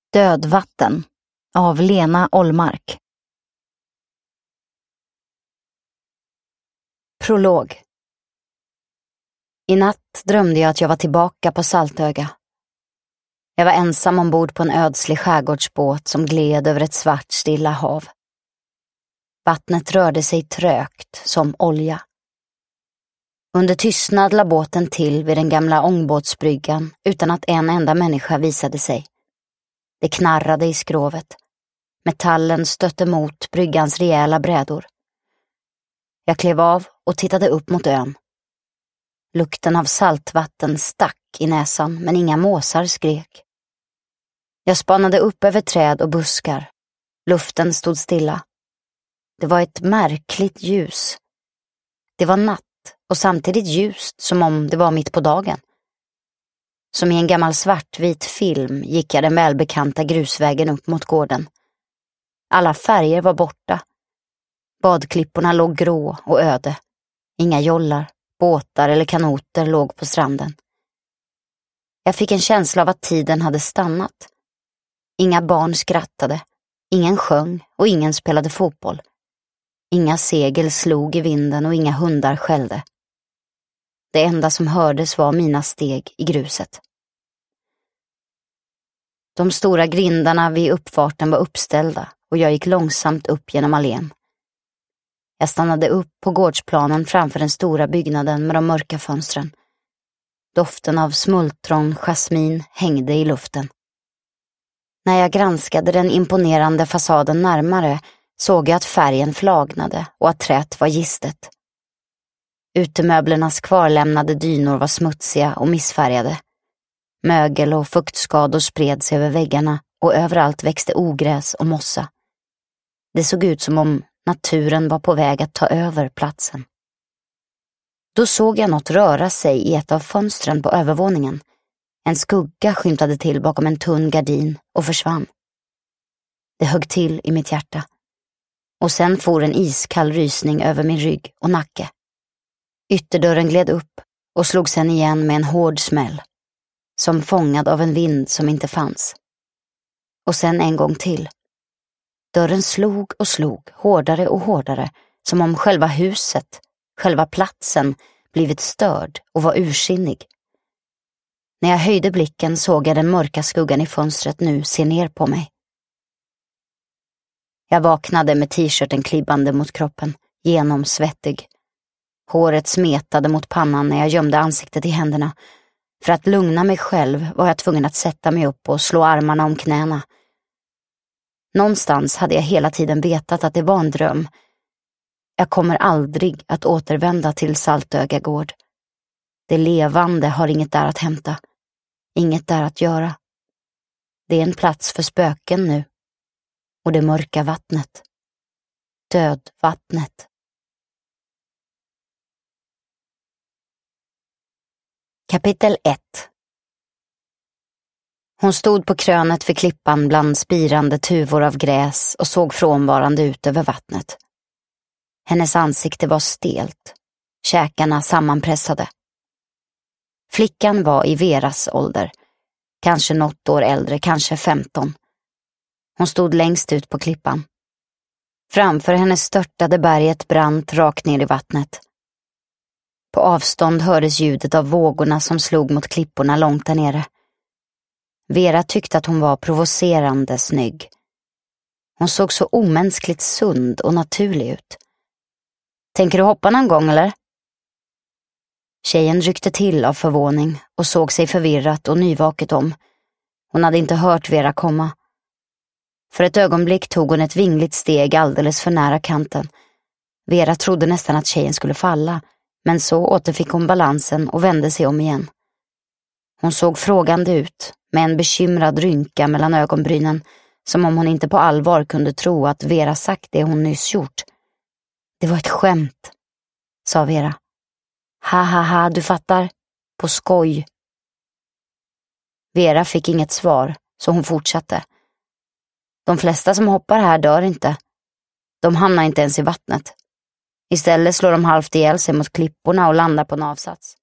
Dödvatten av Lena Ollmark. Prolog. I natt drömde jag att jag var tillbaka på Saltöga. Jag var ensam ombord på en ödslig skärgårdsbåt som gled över ett svart stilla hav. Vattnet rörde sig trögt som olja. Under tystnad la båten till vid den gamla ångbåtsbryggan utan att en enda människa visade sig. Det knarrade i skrovet. Metallen stötte mot bryggans rejäla brädor. Jag klev av och tittade upp mot ön. Lukten av saltvatten stack i näsan, men inga måsar skrek. Jag spanade upp över träd och buskar. Luften stod stilla. Det var ett märkligt ljus. Det var natt och samtidigt ljust, som om det var mitt på dagen. Som i en gammal svartvit film gick jag den välbekanta grusvägen upp mot gården. Alla färger var borta. Badklipporna låg grå och öde. Inga jollar, båtar eller kanoter låg på stranden. Jag fick en känsla av att tiden hade stannat. Inga barn skrattade, ingen sjöng och ingen spelade fotboll. Inga segel slog i vinden och inga hundar skällde. Det enda som hördes var mina steg i gruset. De stora grindarna vid uppfarten var uppställda och jag gick långsamt upp genom allén. Jag stannade upp på gårdsplanen framför den stora byggnaden med de mörka fönstren. Doften av smultron jasmin hängde i luften. När jag granskade den imponerande fasaden närmare såg jag att färgen flagnade och att träet var gistet. Utemöblernas kvarlämnade dynor var smutsiga och missfärgade. Mögel och fuktskador spred sig över väggarna och överallt växte ogräs och mossa. Det såg ut som om naturen var på väg att ta över platsen. Då såg jag något röra sig i ett av fönstren på övervåningen. En skugga skymtade till bakom en tunn gardin och försvann. Det högg till i mitt hjärta. Och sen for en iskall rysning över min rygg och nacke. Ytterdörren gled upp och slog sen igen med en hård smäll. Som fångad av en vind som inte fanns. Och sen en gång till. Dörren slog och slog, hårdare och hårdare, som om själva huset, själva platsen, blivit störd och var ursinnig. När jag höjde blicken såg jag den mörka skuggan i fönstret nu se ner på mig. Jag vaknade med t-shirten klibbande mot kroppen, genomsvettig. Håret smetade mot pannan när jag gömde ansiktet i händerna. För att lugna mig själv var jag tvungen att sätta mig upp och slå armarna om knäna. Någonstans hade jag hela tiden vetat att det var en dröm. Jag kommer aldrig att återvända till Saltöga gård. Det levande har inget där att hämta. Inget där att göra. Det är en plats för spöken nu. Och det mörka vattnet. Dödvattnet. Kapitel 1. Hon stod på krönet för klippan bland spirande tuvor av gräs och såg frånvarande ut över vattnet. Hennes ansikte var stelt, käkarna sammanpressade. Flickan var i Veras ålder, kanske något år äldre, kanske 15. Hon stod längst ut på klippan. Framför henne störtade berget brant rakt ner i vattnet. På avstånd hördes ljudet av vågorna som slog mot klipporna långt där nere. Vera tyckte att hon var provocerande snygg. Hon såg så omänskligt sund och naturlig ut. Tänker du hoppa någon gång eller? Tjejen ryckte till av förvåning och såg sig förvirrat och nyvaket om. Hon hade inte hört Vera komma. För ett ögonblick tog hon ett vingligt steg alldeles för nära kanten. Vera trodde nästan att tjejen skulle falla, men så återfick hon balansen och vände sig om igen. Hon såg frågande ut, med en bekymrad rynka mellan ögonbrynen, som om hon inte på allvar kunde tro att Vera sagt det hon nyss gjort. Det var ett skämt, sa Vera. Ha ha ha, du fattar. På skoj. Vera fick inget svar, så hon fortsatte. De flesta som hoppar här dör inte. De hamnar inte ens i vattnet. Istället slår de halvt ihjäl sig mot klipporna och landar på en avsats.